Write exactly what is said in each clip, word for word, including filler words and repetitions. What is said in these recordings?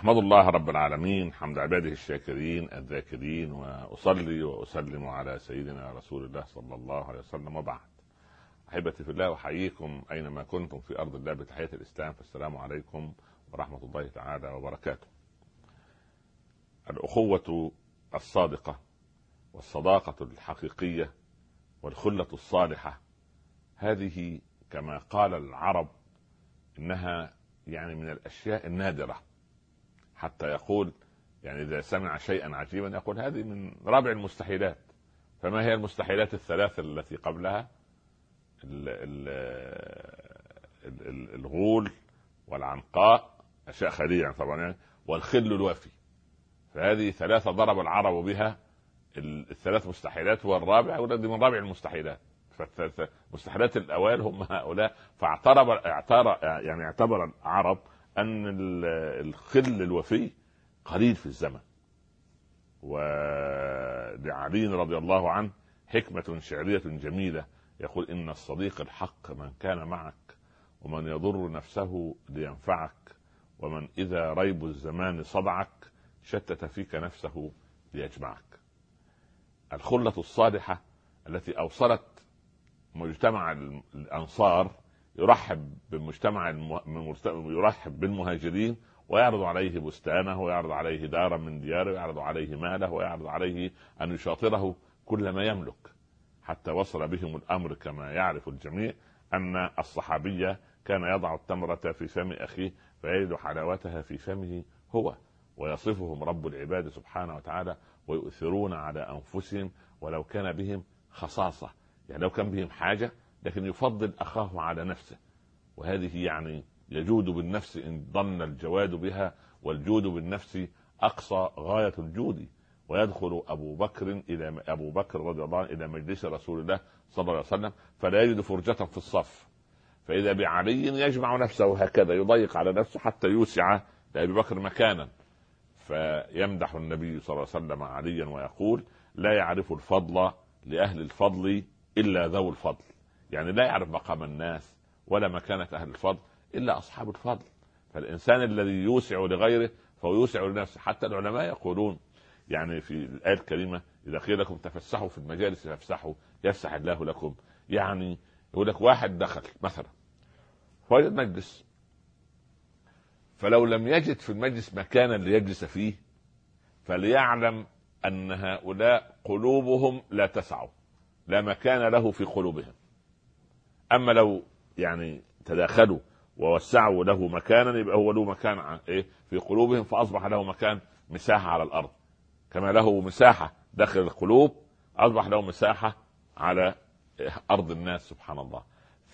أحمد الله رب العالمين حمد عباده الشاكرين الذاكرين، وأصلي وأسلم على سيدنا رسول الله صلى الله عليه وسلم، وبعد. أحبتي في الله، أحييكم أينما كنتم في أرض الله بتحية الإسلام، فالسلام عليكم ورحمة الله تعالى وبركاته. الأخوة الصادقة والصداقة الحقيقية والخلة الصالحة، هذه كما قال العرب إنها يعني من الأشياء النادرة، حتى يقول يعني إذا سمع شيئا عجيبا يقول هذه من رابع المستحيلات. فما هي المستحيلات الثلاثة التي قبلها؟ ال ال ال ال الغول والعنقاء، أشياء خليعة طبعا يعني، والخل الوفي. فهذه ثلاثة ضرب العرب بها الثلاث مستحيلات، والرابع والذي من رابع المستحيلات. فمستحيلات الأوائل هم هؤلاء. فاعترب اعتبر يعني اعتبر العرب أن الخل الوفي قليل في الزمن. ولعلي رضي الله عنه حكمة شعرية جميلة يقول: إن الصديق الحق من كان معك، ومن يضر نفسه لينفعك، ومن إذا ريب الزمان صدعك شتت فيك نفسه ليجمعك. الخلة الصالحة التي أوصلت مجتمع الأنصار يرحب بالمجتمع الم... يرحب بالمهاجرين، ويعرض عليه بستانه، ويعرض عليه دارا من دياره، ويعرض عليه ماله، ويعرض عليه أن يشاطره كل ما يملك، حتى وصل بهم الأمر كما يعرف الجميع أن الصحابية كان يضع التمرة في فم أخيه فيجد حلاوتها في فمه هو. ويصفهم رب العباد سبحانه وتعالى: ويؤثرون على أنفسهم ولو كان بهم خصاصة، يعني لو كان بهم حاجة لكن يفضل أخاه على نفسه. وهذه يعني يجود بالنفس إن ظن الجواد بها، والجود بالنفس أقصى غاية الجود. ويدخل أبو بكر إلى أبو بكر رضي الله عنه إلى مجلس رسول الله صلى الله عليه وسلم فلا يجد فرجة في الصف، فإذا بعلي يجمع نفسه هكذا يضيق على نفسه حتى يوسع لأبي بكر مكانا، فيمدح النبي صلى الله عليه وسلم عليا ويقول: لا يعرف الفضل لأهل الفضل إلا ذو الفضل. يعني لا يعرف مقام الناس ولا مكانة أهل الفضل إلا أصحاب الفضل. فالإنسان الذي يوسع لغيره فهو يوسع لنفسه. حتى العلماء يقولون يعني في الآية الكريمة: إذا قيل لكم تفسحوا في المجالس فافسحوا يفسح الله لكم. يعني يقول لك واحد دخل مثلا فوجد مجلس، فلو لم يجد في المجلس مكانا ليجلس فيه فليعلم أن هؤلاء قلوبهم لا تسع، لا مكان له في قلوبهم. أما لو يعني تداخلوا ووسعوا له مكانا يبقى هو له مكان إيه في قلوبهم، فأصبح له مكان مساحة على الأرض. كما له مساحة داخل القلوب أصبح له مساحة على أرض الناس، سبحان الله.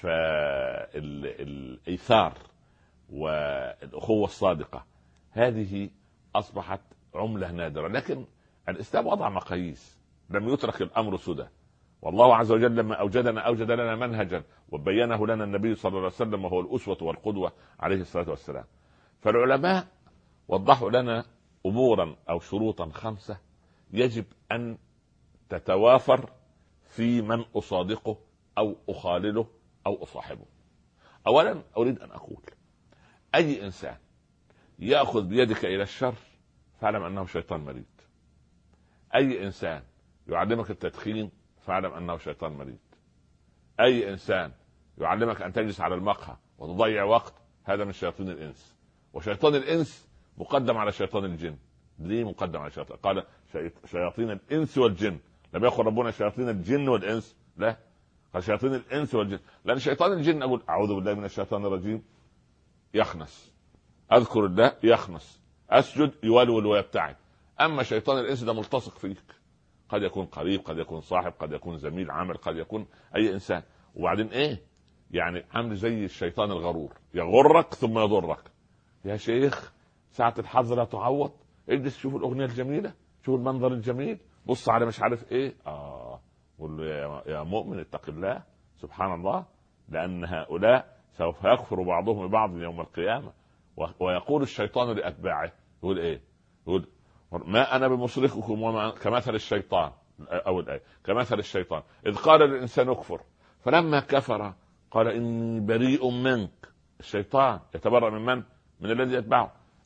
فالإيثار والأخوة الصادقة هذه أصبحت عملة نادرة. لكن الإسلام وضع مقاييس، لم يترك الأمر سدى. والله عز وجل لما أوجدنا أوجد لنا منهجا وبينه لنا النبي صلى الله عليه وسلم، وهو الأسوة والقدوة عليه الصلاة والسلام. فالعلماء وضحوا لنا أمورا أو شروطا خمسة يجب أن تتوافر في من أصادقه أو أخالله أو أصاحبه. أولا أريد أن أقول: أي إنسان يأخذ بيدك إلى الشر فاعلم أنه شيطان مريد. أي إنسان يعلمك التدخين فاعلم أنه شيطان مريد. أي إنسان يعلمك أن تجلس على المقهى وتضيع وقت هذا من شياطين الإنس. وشيطان الإنس مقدم على شيطان الجن. ليه مقدم على شيطان؟ قال شياطين الإنس والجن، لم يقل ربنا شياطين الجن والإنس، لا، قال شياطين الإنس والجن. لأن شيطان الجن أقول أعوذ بالله من الشيطان الرجيم يخنس، أذكر الله يخنس، أسجد يولول ويبتعد. أما شيطان الإنس ده ملتصق فيك، قد يكون قريب، قد يكون صاحب، قد يكون زميل عمل، قد يكون أي إنسان. وبعدين إيه يعني عامل زي الشيطان الغرور، يغرك ثم يضرك. يا شيخ ساعة الحظ لا تعوض، اجلس شوف الأغنية الجميلة، شوف المنظر الجميل، بص على مش عارف إيه. آه قل له يا, يا مؤمن اتق الله، سبحان الله، لأن هؤلاء سوف يكفر بعضهم ببعض يوم القيامة. ويقول الشيطان لأتباعه يقول إيه؟ يقول ما أنا بمصرخكم وما كمثل الشيطان، أو الآية كمثل الشيطان إذ قال الإنسان اكفر فلما كفر قال إني بريء منك. الشيطان يتبرأ من من؟ من الذي يتبعه.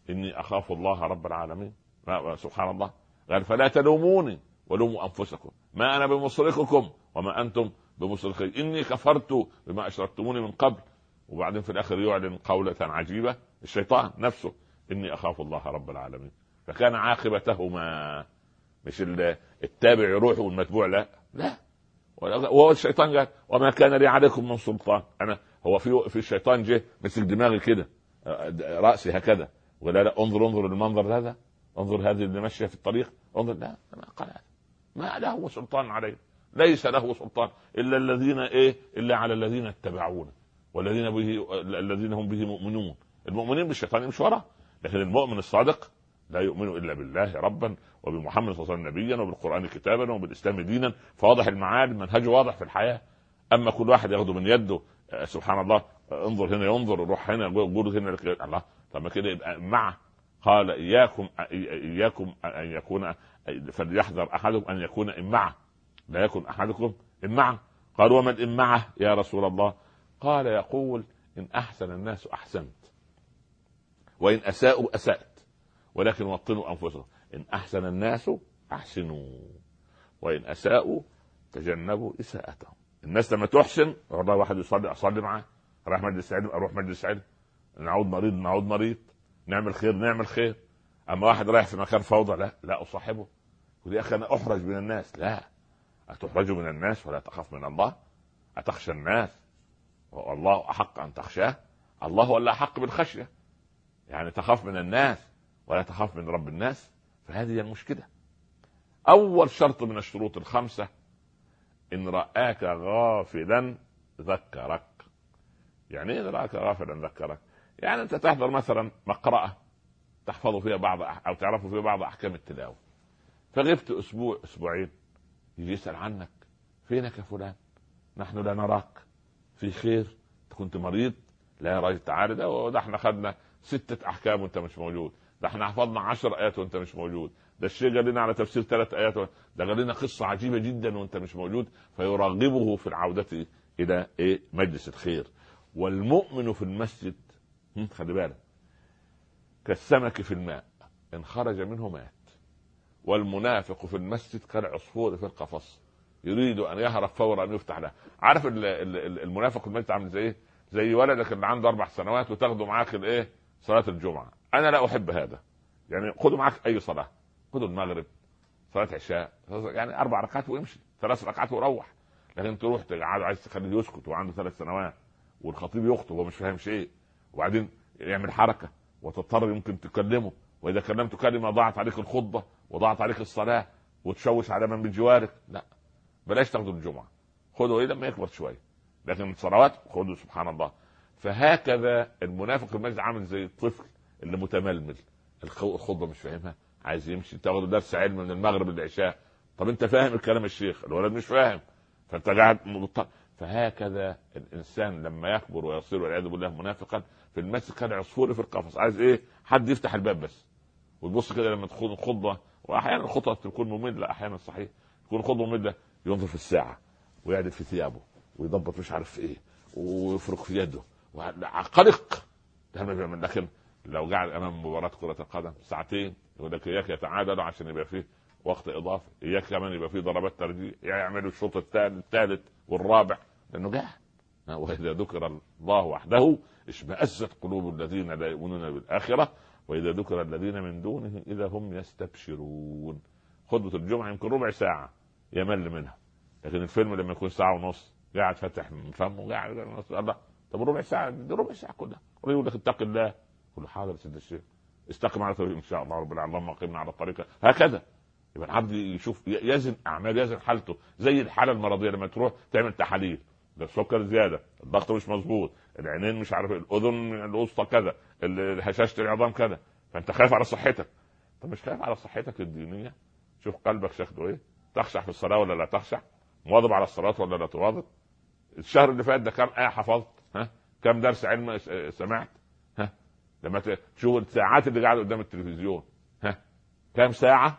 اني اخاف الله رب العالمين. سبحان الله، قال فلا تلوموني ولوموا انفسكم ما انا بمصرخكم وما انتم بمصرخي اني كفرت بما اشركتموني من قبل. وبعدين في الاخر يعلن قولة عجيبة الشيطان نفسه، اني اخاف الله رب العالمين. فكان عاقبتهما مش التابع يروح والمتبوع لا لا. وهو الشيطان قال وما كان لي عليكم من سلطان. انا هو في في الشيطان جه مسك دماغي كده راسي هكذا ولا لا انظر انظر المنظر هذا، انظر هذه اللي ماشيه في الطريق، انظر لا ما قال هذا ما له سلطان عليه، ليس له سلطان الا الذين ايه الا على الذين اتبعونه والذين به الذين هم به مؤمنون. المؤمنين بالشيطان مش وراه، لكن المؤمن الصادق لا يؤمن الا بالله ربا وبمحمد صلى الله عليه وسلم نبيا وبالقران كتابا وبالاسلام دينا. فواضح المعالم، منهجه واضح في الحياه. اما كل واحد ياخده من يده سبحان الله، انظر هنا ينظر، روح هنا قول هنا الله، طب ما كده يبقى مع. قال اياكم اياكم ان يكون فليحذر احدكم ان يكون امعه، لا يكن احدكم امعه. قال ومن امعه يا رسول الله؟ قال يقول ان احسن الناس احسنت وان اساءوا اسأت ولكن وطنوا انفسهم. ان احسن الناس احسنوا وان اساءوا تجنبوا اساءتهم. الناس لما تحسن والله واحد يصلي اصلي معاه، راح مجلس علم اروح مجلس علم، نعود مريض نعود مريض، نعمل خير نعمل خير. اما واحد رايح في مكان فوضى لا لا اصاحبه. ودي اخي انا احرج من الناس، لا اتحرج من الناس ولا تخاف من الله؟ اتخشى الناس والله احق ان تخشاه؟ الله ولا احق بالخشيه؟ يعني تخاف من الناس ولا تخاف من رب الناس؟ فهذه المشكله. اول شرط من الشروط الخمسه ان رآك غافلا ذكرك. يعني ايه رآك غافلا ذكرك؟ يعني انت تحضر مثلا مقرأة تحفظ فيها بعض او تعرف فيها بعض احكام التلاوة، فغبت اسبوع اسبوعين، يجي يسأل عنك فينك يا فلان؟ نحن لا نراك في خير، كنت مريض؟ لا يا راجل تعالى، ده, ده احنا خدنا ستة احكام وانت مش موجود، ده احنا حفظنا عشر ايات وانت مش موجود، ده الشيء قال لنا على تفسير ثلاث ايات، ده قال لنا قصة عجيبة جدا وانت مش موجود. فيرغبه في العودة الى ايه مجلس الخير. والمؤمن في المسجد خلي بالك كالسمك في الماء ان خرج منه مات، والمنافق في المسجد كالعصفور في القفص يريد ان يهرب فورا ان يفتح له. عارف المنافق في المسجد عامل زي ايه؟ زي ولدك اللي عنده اربع سنوات وتاخده معاك الايه صلاه الجمعه. انا لا احب هذا، يعني خده معاك اي صلاه، خده المغرب صلاه عشاء يعني اربع ركعات وامشي، ثلاث ركعات وروح. لكن تروح تقعد عايز تخليه يسكت وعنده ثلاث سنوات والخطيب يخطب ومش فاهم شيء، وبعدين يعمل حركه وتضطر يمكن تكلمه، واذا كلمته كلمه ضاعت عليك الخطبه وضاعت عليك الصلاه وتشوش على من بجوارك. لا بلاش تاخده الجمعه، خده ايه لما يكبر شويه، لكن الصلوات خده. سبحان الله. فهكذا المنافق في المسجد عامل زي الطفل اللي متململ، الخطبه مش فاهمها، عايز يمشي تاخده درس علم من المغرب للعشاء، طب انت فاهم الكلام الشيخ؟ الولد مش فاهم، فانت قاعد مضطر. فهكذا الانسان لما يكبر ويصير والعياذ بالله منافقا في المسجد كان عصفور في القفص، عايز ايه؟ حد يفتح الباب بس وتبص كده لما تكون الخطبه، واحيانا الخطبه تكون ممله، احيانا صحيح تكون خطبه ممله، ينظر في الساعه ويعدل في ثيابه ويضبط مش عارف ايه ويفرك في يده قلق. لكن لو قاعد امام مباراه كره القدم ساعتين يقول لك اياك يتعادلوا عشان يبقى فيه وقت اضافي، اياك كمان يبقى فيه ضربات ترجيح، يعملوا الشوط الثالث والرابع لانه قاعد. واذا ذكر الله وحده اشمئزت قلوب الذين لا يؤمنون بالاخره واذا ذكر الذين من دونه اذا هم يستبشرون. خطبه الجمعه يمكن ربع ساعه يمل منها، لكن الفيلم لما يكون ساعه ونص قاعد فتح من فمه قاعد الله، طب ربع ساعه دي ربع ساعه كلها يقول لك اتق الله، كل حاضر سيد الشيخ استقم على طريق ان شاء الله رب العالمين اللهم قمنا على الطريقه. هكذا يبقى العبد يشوف يزن اعمال يزن حالته، زي الحاله المرضيه لما تروح تعمل تحاليل، ده السكر زياده، الضغط مش مظبوط، العينين مش عارف، الاذن الوسطى كذا، هشاشه العظام كذا، فانت خايف على صحتك. طب مش خايف على صحتك الدينيه؟ شوف قلبك شكله ايه، تخشع في الصلاه ولا لا تخشع، مواظب على الصلاه ولا لا تواظب، الشهر اللي فات ده كم ايه حفظت، ها كم درس علم سمعت، ها لما تشوف الساعات اللي قاعد قدام التلفزيون، ها كم ساعه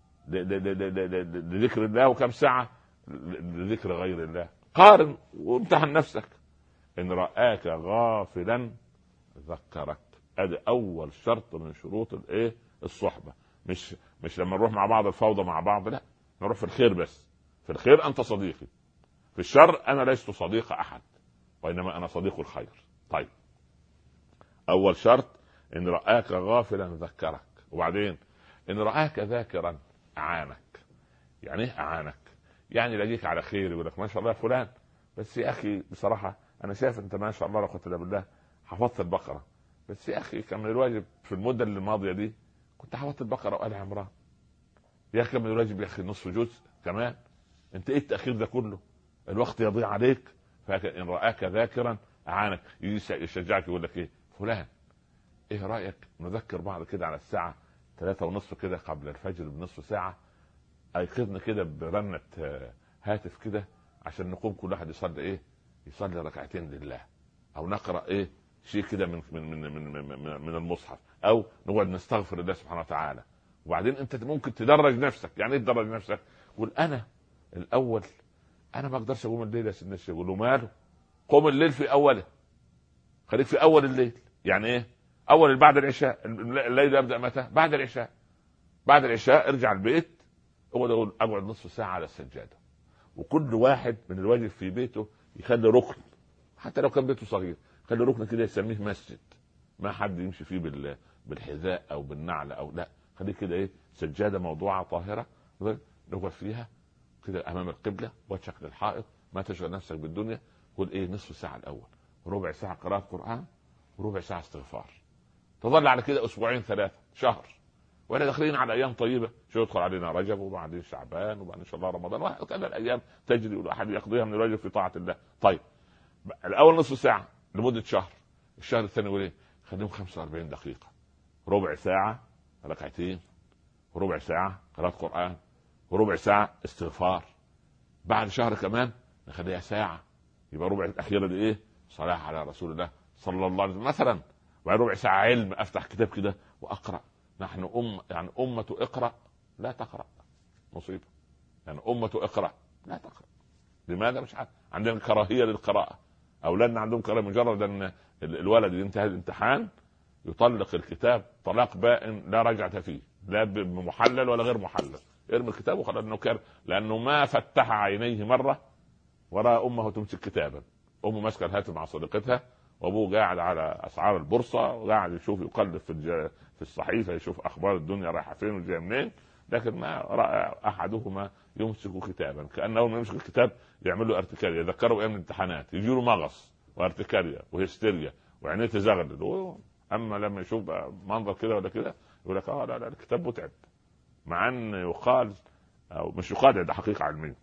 لذكر الله وكم ساعه لذكر غير الله. قارن وامتحن نفسك. ان رآك غافلا ذكرك. ادي اول شرط من شروط الايه الصحبه. مش مش لما نروح مع بعض الفوضى مع بعض، لا، نروح في الخير بس. في الخير انت صديقي، في الشر انا لست صديق احد، وانما انا صديق الخير. طيب، اول شرط ان رآك غافلا ذكرك. وبعدين ان رآك ذاكرا اعانك. يعني ايه اعانك؟ يعني لاقيك على خير يقول لك ما شاء الله يا فلان، بس يا اخي بصراحه انا شايف انت ما شاء الله لا قوه الا بالله حفظت البقره، بس يا اخي كان من الواجب في المده اللي الماضيه دي كنت حفظت البقره وآل عمران. يا اخي كان من الواجب يا اخي نصف جزء كمان. انت ايه التاخير ده كله؟ الوقت يضيع عليك. فان رآك ذاكرا اعانك. يشجعك يقول لك ايه فلان، ايه رايك نذكر بعض كده على الساعه ثلاثة ونصف كده قبل الفجر بنصف ساعه، ايقظنا كده برنة هاتف كده عشان نقوم كل واحد يصلي ايه يصلي ركعتين لله، او نقرا ايه شيء كده من من من من, من, من المصحف، او نقعد نستغفر الله سبحانه وتعالى. وبعدين انت ممكن تدرج نفسك. يعني ايه تدرج نفسك؟ قول انا الاول انا ما اقدرش اقوم الليل يا سيدنا الشيخ. يقول له ماله، قوم الليل في اوله، خليك في اول الليل. يعني ايه اول؟ بعد العشاء. الليل يبدا متى؟ بعد العشاء. بعد العشاء ارجع البيت، اقعد اقول اقعد نصف ساعه على السجاده. وكل واحد من الواجب في بيته يخلي ركن، حتى لو كان بيته صغير، خلي ركن كده يسميه مسجد، ما حد يمشي فيه بال بالحذاء او بالنعل او لا، خليه كده ايه سجاده موضوعه طاهره نقعد فيها كده امام القبله وجهك للحائط، ما تشغل نفسك بالدنيا. قول ايه نصف ساعه الاول، وربع ساعه قراءه قران، وربع ساعه استغفار. تظل على كده اسبوعين ثلاثه شهر، واحنا داخلين على ايام طيبه. شو يدخل علينا رجب وبعدين شعبان وبعدين ان شاء الله رمضان، وهكذا الايام تجري واحد يقضيها من الواجب في طاعه الله. طيب الاول نصف ساعه لمده شهر، الشهر الثاني يقول ايه خليهم خمسة وأربعين دقيقه، ربع ساعه ركعتين، وربع ساعه قراءه قران، وربع ساعه استغفار. بعد شهر كمان نخليها ساعه، يبقى ربع الاخيره دي ايه صلاه على رسول الله صلى الله عليه وسلم مثلا. وبعد ربع ساعه علم، افتح كتاب كده واقرا. نحن أم يعني أمة اقرأ لا تقرأ، مصيبة. يعني أمة اقرأ لا تقرأ. لماذا؟ مش عارف، عندنا كراهية للقراءة. أولادنا عندهم كراهية، مجرد أن الولد ينتهي الامتحان يطلق الكتاب طلاق بائن لا رجعة فيه، لا بمحلل ولا غير محلل، يرمي الكتاب وخلاص. انه كان لأنه ما فتح عينيه مرة وراء أمه تمسك كتابا. أمه ماسكة الهاتف مع صديقتها، وابوه قاعد على اسعار البورصه وقاعد يشوف يقلب في في الصحيفه يشوف اخبار الدنيا رايحه فين وجايه منين، لكن ما راى احدهما يمسك كتابا. كانه اول ما يمسك الكتاب يعمل له ارتكاريه، يذكره ايام الامتحانات، يجي له مغص وارتكاريه وهستيريا وعينيه تزغلل. اما لما يشوف منظر كده ولا كده يقول لك اه لا لا الكتاب متعب. مع ان يقال او مش يقال، ده حقيقه علميه،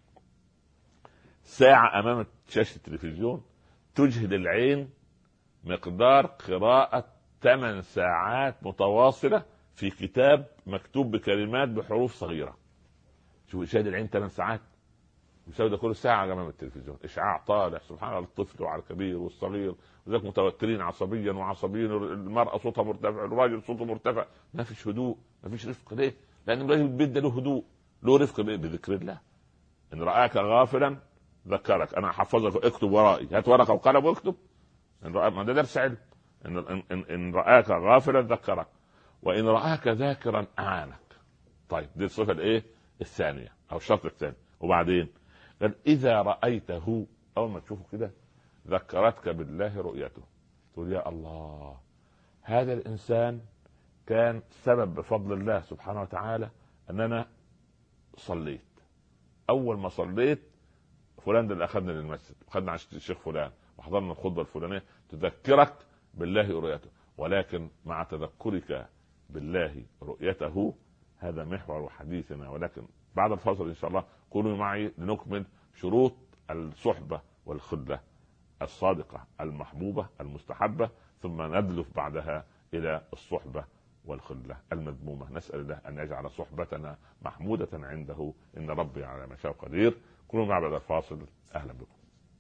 ساعه امام شاشه التلفزيون تجهد العين مقدار قراءة ثمان ساعات متواصلة في كتاب مكتوب بكلمات بحروف صغيرة. شوف شاهد العين ثمان ساعات يساوي ده كل ساعة أمام التلفزيون، إشعاع طالع سبحان الله الطفل وعلى الكبير والصغير، وذلك متوترين عصبيا وعصبيين، المرأة صوتها مرتفع، الراجل صوته مرتفع، ما فيش هدوء، ما فيش رفق. ليه؟ لأن الراجل البيت ده له هدوء له رفق بذكر الله. إن رآك غافلا ذكرك. أنا أحفظك، اكتب ورائي، هات ورقة وقلم واكتب. إن رأى ما ده درس علم. إن, إن, إن رآك غافلا ذكرك، وإن رآك ذاكرا أعانك. طيب دي الصفة الإيه الثانية أو الشرط الثاني. وبعدين قال إذا رأيته، أول ما تشوفه كده ذكرتك بالله رؤيته، تقول يا الله هذا الإنسان كان سبب بفضل الله سبحانه وتعالى أن أنا صليت. أول ما صليت فلان ده اللي أخذنا للمسجد، أخذنا عن الشيخ فلان وحضرنا الخطبة الفلانية، تذكرك بالله رؤيته. ولكن مع تذكرك بالله رؤيته هذا محور حديثنا، ولكن بعد الفاصل إن شاء الله كونوا معي لنكمل شروط الصحبة والخلة الصادقة المحبوبة المستحبة، ثم ندلف بعدها إلى الصحبة والخلة المذمومة. نسأل الله أن يجعل صحبتنا محمودة عنده، إن ربي على ما شاء قدير. كونوا معي بعد الفاصل. أهلا بكم،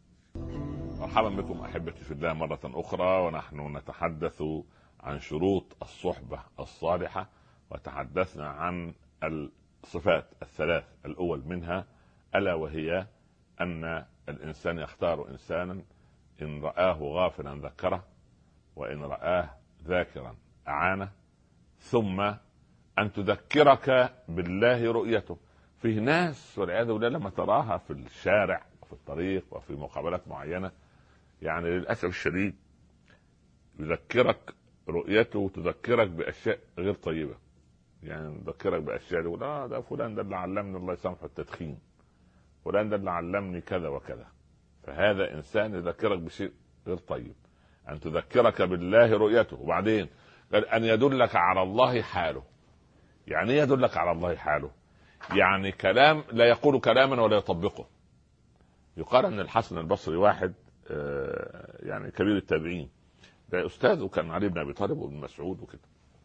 مرحبا بكم أحبتي في الله مرة أخرى، ونحن نتحدث عن شروط الصحبة الصالحة، وتحدثنا عن الصفات الثلاث الأول منها، ألا وهي أن الإنسان يختار إنسانا إن رآه غافلا ذكره، وإن رآه ذاكرا أعانه، ثم أن تذكرك بالله رؤيته. فيه ناس والعياذ بالله لما تراها في الشارع وفي الطريق وفي مقابلات معينة، يعني للأسف الشديد يذكرك رؤيته وتذكرك بأشياء غير طيبة. يعني تذكرك بأشياء يقول اه ده فلان ده اللي علمني الله يسامحه التدخين، فلان ده اللي علمني كذا وكذا. فهذا إنسان يذكرك بشيء غير طيب. أن تذكرك بالله رؤيته. وبعدين قال أن يدلك على الله حاله. يعني ايه يدلك على الله حاله؟ يعني كلام لا يقول كلاما ولا يطبقه. يقال ان الحسن البصري واحد يعني كبير التابعين، ده استاذه كان علي بن ابي طالب وابن مسعود وكده.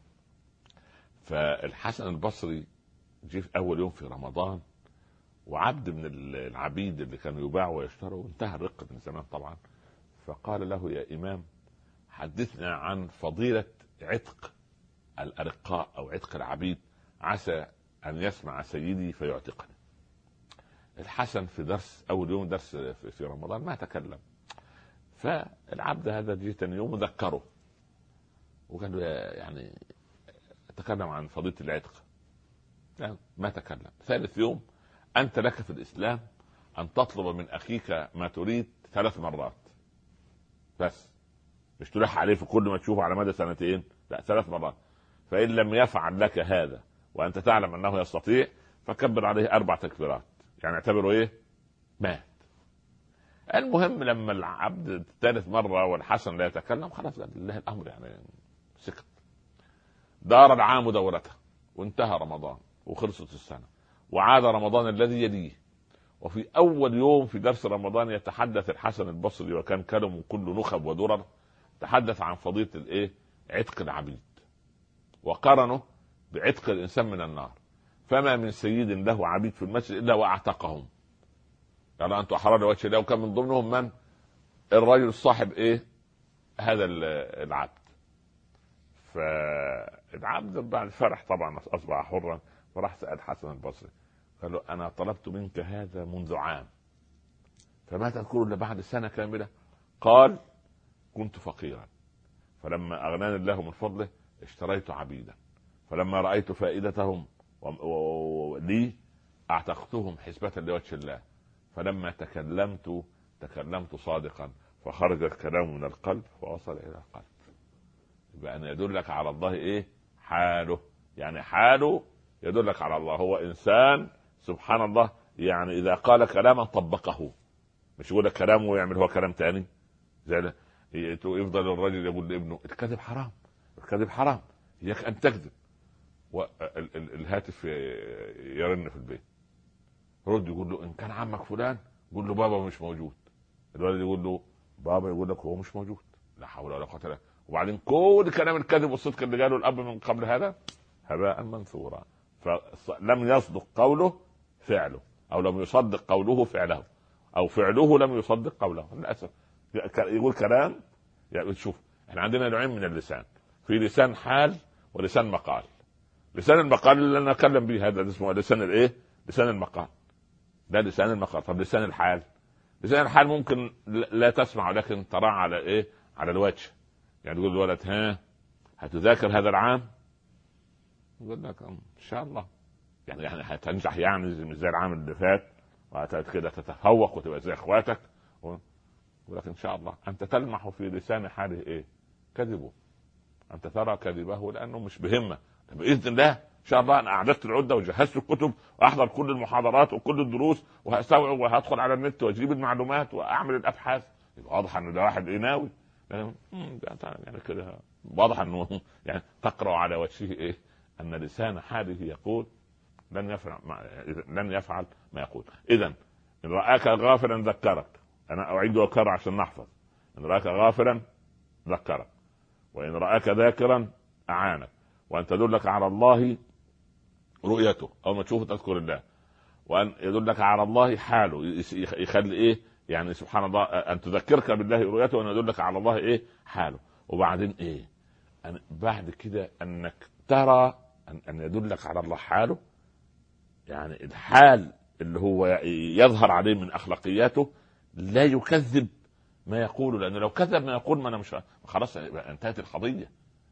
فالحسن البصري جه في اول يوم في رمضان، وعبد من العبيد اللي كانوا يباعوا ويشتروا، وانتهى الرق من زمان طبعا، فقال له يا امام حدثنا عن فضيلة عتق الارقاء او عتق العبيد، عسى ان يسمع سيدي فيعتقني. الحسن في درس اول يوم درس في رمضان ما تكلم، فالعبد هذا جه ثاني يوم ذكره وقال له يعني تكلم عن فضيلة العتق، يعني ما تكلم. ثالث يوم انت لك في الاسلام ان تطلب من اخيك ما تريد ثلاث مرات بس، مش تلح عليه في كل ما تشوفه على مدى سنتين، لا ثلاث مرات. فان لم يفعل لك هذا وانت تعلم انه يستطيع فكبر عليه اربع تكبيرات، يعني اعتبره ايه؟ مات. المهم لما العبد الثالث مره والحسن لا يتكلم خلاص لله الامر، يعني سكت. دار العام دورته وانتهى رمضان وخلصت السنه، وعاد رمضان الذي يليه. وفي اول يوم في درس رمضان يتحدث الحسن البصري وكان كلمه كله نخب ودرر، تحدث عن فضيلة الايه؟ عتق العبيد، وقرنه بعتق الانسان من النار. فما من سيد له عبيد في المسجد الا واعتقهم، قال يعني انتم احرار وجه الله، وكان من ضمنهم من؟ الرجل الصاحب ايه؟ هذا العبد. فالعبد بعد فرح طبعا اصبح حرا، فراح سأل حسن البصري قال له انا طلبت منك هذا منذ عام، فما تذكر الا بعد سنه كامله؟ قال كنت فقيرا فلما اغناني الله من فضله اشتريت عبيدا، فلما رايت فائدتهم لي اعتقتهم حسبة لوجه الله، فلما تكلمت تكلمت صادقا فخرج الكلام من القلب فوصل الى القلب. يبقى ان يدلك على الله ايه؟ حاله. يعني حاله يدلك على الله. هو انسان سبحان الله، يعني اذا قال كلاما طبقه، مش يقول لك كلامه ويعمل هو كلام تاني. زي يفضل الرجل يقول لابنه الكذب حرام، الكذب حرام، اياك ان تكذب، والهاتف يرن في البيت، رد يقول له ان كان عمك فلان قول له بابا مش موجود. الولد يقول له بابا يقول لك هو مش موجود، لا حول ولا قوه الا بالله. وبعدين كل كلام الكذب والصدق اللي قاله الاب من قبل هذا هباء منثورا. فلم يصدق قوله فعله، او لم يصدق قوله فعله، او فعله لم يصدق قوله. للاسف يقول كلام. يعني شوف احنا عندنا نوعين من اللسان، في لسان حال ولسان مقال. لسان المقال اللي انا اتكلم به هذا اسمه لسان الايه؟ لسان المقال، ده لسان المقال. طب لسان الحال؟ لسان الحال ممكن لا تسمع لكن ترى على ايه؟ على الوجه. يعني تقول الولد ها هتذاكر هذا العام؟ يقول لك ان شاء الله، يعني يعني هتنجح، يعني مش زي العام اللي فات وكده تتفوق وتبقى زي اخواتك. ولكن ان شاء الله انت تلمح في لسان حاله ايه؟ كذبه. انت ترى كذبه لانه مش بهمه. باذن الله ان شاء الله انا اعددت العده وجهزت الكتب واحضر كل المحاضرات وكل الدروس وهستوعب وهدخل على النت واجيب المعلومات واعمل الابحاث. يبقى واضح انه ده واحد ايه ناوي، يعني كده واضح انه يعني تقرا على وجهه ايه؟ ان لسان حاله يقول لن يفعل ما لن يفعل ما يقول. اذا ان راك غافلا ذكرك، انا اعيد واكرر عشان نحفظ، ان راك غافلا ذكرك، وان راك ذاكرا اعانك، وان تدلك على الله رؤيته، او ما تشوفه تذكر الله، وان يدلك على الله حاله، يخلي ايه؟ يعني سبحان الله ان تذكرك بالله رؤيته، وان يدلك على الله ايه؟ حاله. وبعدين ايه؟ أن بعد كده انك ترى ان, أن يدلك على الله حاله، يعني الحال اللي هو يظهر عليه من اخلاقياته لا يكذب ما يقوله، لانه لو كذب ما يقول ما انا مش خلاص انتهت القضيه.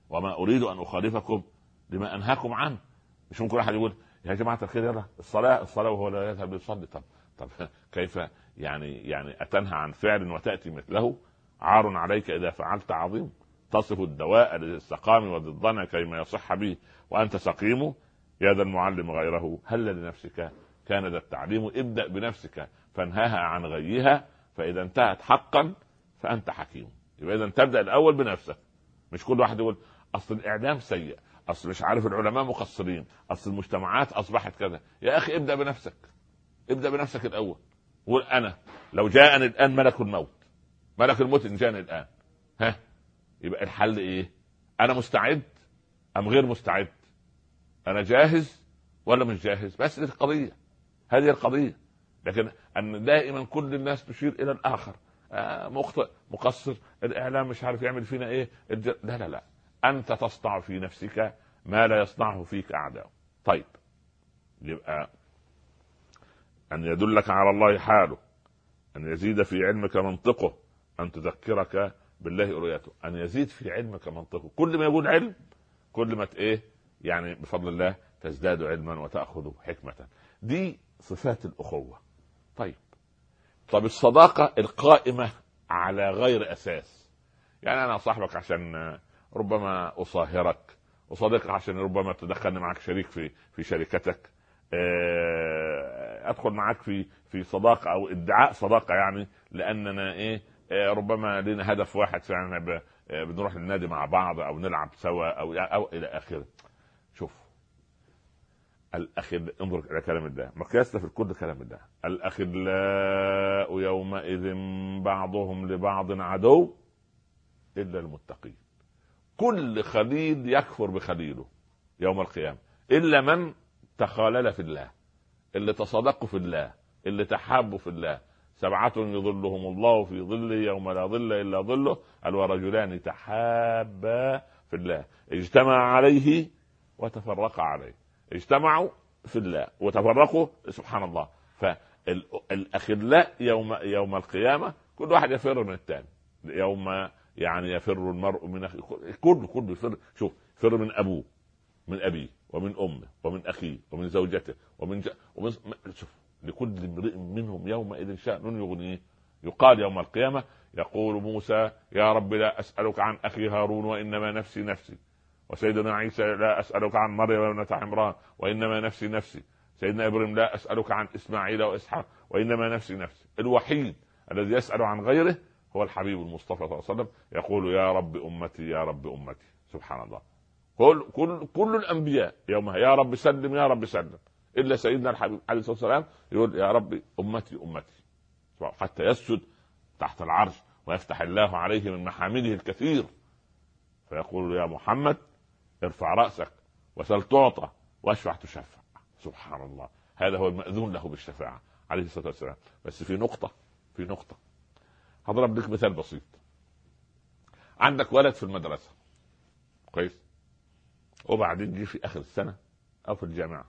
وما اريد ان اخالفكم لما انهاكم عنه. مش ممكن واحد يقول يا جماعه الخير يلا الصلاه الصلاه وهو لا يذهب يصلي. طب طب كيف يعني يعني اتنهى عن فعل وتاتي مثله؟ عار عليك اذا فعلت عظيم. تصف الدواء للسقام وضدنا كيما يصح به وانت سقيم، يا ذا المعلم غيره هل لنفسك كان ذا التعليم. ابدا بنفسك فانهاها عن غيها، فاذا انتهت حقا فانت حكيم. يبقى اذا تبدا الاول بنفسك. مش كل واحد يقول اصل الاعلام سيء، اصل مش عارف العلماء مقصرين، اصل المجتمعات اصبحت كذا. يا اخي ابدا بنفسك، ابدا بنفسك الاول. قول انا لو جاءني الان ملك الموت، ملك الموت ان جاءني الان، ها يبقى الحل ايه؟ انا مستعد ام غير مستعد؟ انا جاهز ولا مش جاهز؟ بس دي القضيه، هذه القضيه. لكن ان دائما كل الناس تشير الى الاخر، آه مخطئ مقصر، الاعلام مش عارف يعمل فينا ايه، الج... لا لا لا، انت تصنع في نفسك ما لا يصنعه فيك اعداء. طيب يبقى ان يدلك على الله حاله، ان يزيد في علمك منطقه، ان تذكرك بالله رؤيته. ان يزيد في علمك منطقه، كل ما يقول علم كل ما ايه يعني بفضل الله تزداد علما وتأخذ حكمة. دي صفات الأخوة. طيب طب الصداقة القائمة على غير أساس، يعني أنا صاحبك عشان ربما أصاهرك، وصديقك عشان ربما تدخلني معك شريك في في شركتك، أدخل معك في في صداقة أو ادعاء صداقة، يعني لأننا إيه ربما لنا هدف واحد فعلا، بنروح النادي مع بعض أو نلعب سوا أو أو إلى آخره. شوف الأخل، انظر إلى كلام الله، مقياسنا في الكل كلام الله. الأخلاء يومئذ بعضهم لبعض عدو إلا المتقين. كل خليل يكفر بخليله يوم القيامة إلا من تخالل في الله، اللي تصدقوا في الله، اللي تحابوا في الله. سبعة يظلهم الله في ظله يوم لا ظل إلا ظله، ورجلان تحابا في الله اجتمع عليه وتفرق عليه. اجتمعوا في الله وتفرقوا سبحان الله. فالأخلاء يوم يوم القيامة كل واحد يفر من الثاني. يوم يعني يفر المرء من أخيه، كل كل يفر. شوف يفر من أبوه، من أبيه، ومن أمه، ومن أخيه، ومن زوجته، ومن, ج... ومن... شوف لكل امرئ منهم يومئذ شأن يغنيه. يقال يوم القيامة يقول موسى يا رب لا أسألك عن أخي هارون وإنما نفسي نفسي، وسيدنا عيسى لا أسألك عن مريم ابنة عمران وإنما نفسي نفسي، سيدنا إبراهيم لا أسألك عن إسماعيل وإسحاق وإنما نفسي نفسي. الوحيد الذي يسأل عن غيره هو الحبيب المصطفى صلى الله عليه وسلم، يقول يا رب أمتي يا رب أمتي. سبحان الله. كل كل كل الأنبياء يومها يا رب سلم يا رب سلم، إلا سيدنا الحبيب عليه الصلاة والسلام يقول يا رب أمتي أمتي، حتى يسجد تحت العرش ويفتح الله عليه من محامده الكثير، فيقول يا محمد ارفع رأسك وسل تعطى واشفع تشفع. سبحان الله. هذا هو المأذون له بالشفاعة عليه الصلاة والسلام. بس في نقطة في نقطة هضرب لك مثال بسيط. عندك ولد في المدرسة كويس، وبعدين جه في آخر السنة أو في الجامعة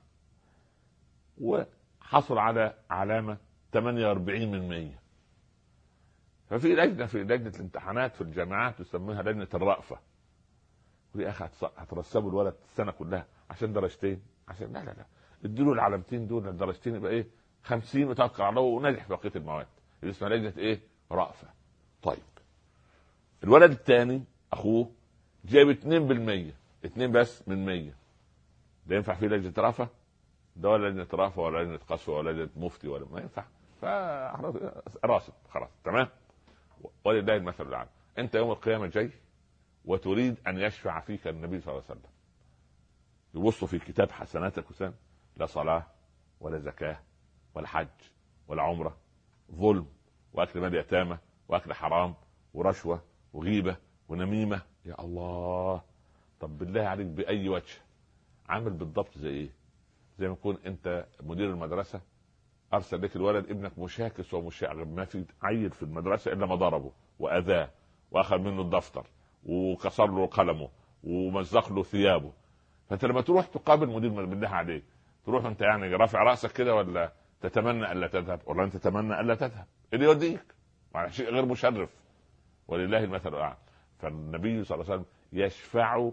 وحصل على علامة ثمانية وأربعين من مية. ففي لجنة في لجنة الامتحانات في الجامعات تسميها لجنة الرأفة. يا اخي هترسبوا الولد السنه كلها عشان درجتين؟ عشان لا لا لا اديله العلامتين دول الدرجتين يبقى ايه خمسين وتوكل على الله ونجح في بقيه المواد. اللي اسمها لجنه ايه رأفة. طيب الولد الثاني اخوه جايب اتنين بالمية، اتنين بس من مية، ده ينفع فيه لجنه رأفة؟ ده ولا لجنه رأفة ولا لجنه قسوه ولا لجنه مفتي ولا ما ينفع. فراسب خلاص تمام. ولله المثل الاعلى. انت يوم القيامه جاي وتريد أن يشفع فيك النبي صلى الله عليه وسلم، يبصوا في كتاب حسناتك وسن لا صلاة ولا زكاة ولا حج ولا عمرة، ظلم وأكل مال يتامى وأكل حرام ورشوة وغيبة ونميمة. يا الله. طب بالله عليك بأي وجه عامل بالضبط زي إيه؟ زي ما يكون أنت مدير المدرسة أرسل لك الولد ابنك مشاكس ومشاغب، ما في عيل في المدرسة إلا ما ضربه وأذاه وأخذ منه الدفتر وكسر له قلمه ومزق له ثيابه. فانت لما تروح تقابل مدير بالله عليك تروح انت يعني رافع راسك كده ولا تتمنى الا تذهب؟ ولا انت تتمنى الا تذهب؟ اللي يوديك على شيء غير مشرف. ولله المثل الاعلى. فالنبي صلى الله عليه وسلم يشفع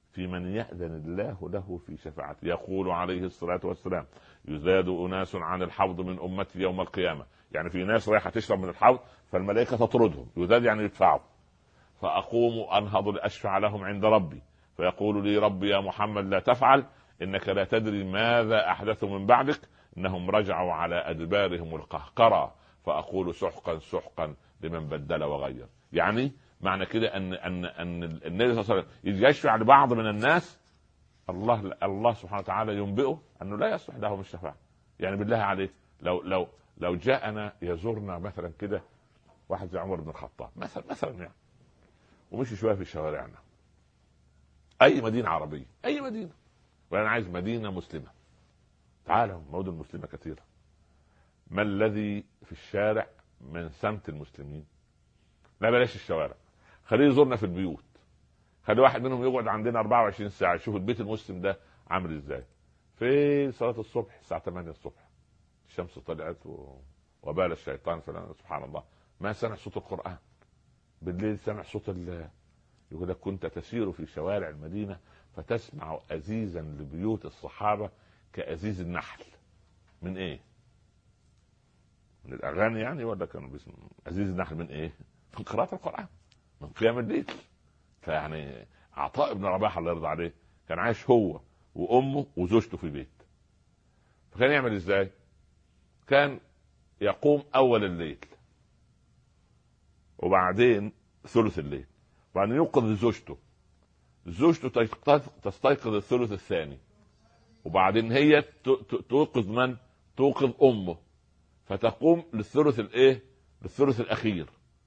في من يأذن الله له في شفاعته. يقول عليه الصلاة والسلام: يزاد أناس عن الحوض من أمتي يوم القيامة. يعني في ناس رايحة تشرب من الحوض فالملائكة تطردهم، يزاد يعني يدفعوا، فأقوم أنهض لأشفع لهم عند ربي، فيقول لي ربي: يا محمد لا تفعل، إنك لا تدري ماذا أحدثوا من بعدك، إنهم رجعوا على أدبارهم القهقرة. فأقول: سحقا سحقا لمن بدل وغير. يعني معنى كده أن أن أن النبي صلى الله عليه وسلم يجي يشفع لبعض من الناس، الله الله سبحانه وتعالى ينبئه أنه لا يصلح لهم الشفاعة. يعني بالله عليك، لو لو لو جاءنا يزورنا مثلا كده واحد زي عمر بن الخطاب مثلا مثلا يعني، ومشي شويه في شوارعنا، اي مدينه عربيه، اي مدينه، وانا عايز مدينه مسلمه، تعالوا مدن مسلمه كثيره، ما الذي في الشارع من سمت المسلمين؟ لا بلاش الشوارع، خليه يزورنا في البيوت، خلي واحد منهم يقعد عندنا أربعة وعشرين ساعه، يشوف البيت المسلم ده عامل ازاي. في صلاه الصبح الساعه ثمانية الصبح الشمس طلعت و... وبال الشيطان، سبحان الله، ما سمع صوت القرآن. بالليل سمع صوت ال... يقول لك: كنت تسير في شوارع المدينة فتسمع أزيزا لبيوت الصحابة كأزيز النحل. من ايه؟ من الأغاني يعني، ولا كانوا بيسمعوا أزيز النحل من ايه؟ من قراءة القرآن، من قيام الليل. فيعني عطاء بن رباح الله يرضى عليه كان عايش هو وأمه وزوجته في بيت، فكان يعمل ازاي؟ كان يقوم أول الليل، وبعدين ثلث الليل، وبعدين يوقظ زوجته، زوجته تستيقظ الثلث الثاني، وبعدين هي توقظ من؟ توقظ أمه، فتقوم للثلث الايه؟ للثلث الأخير.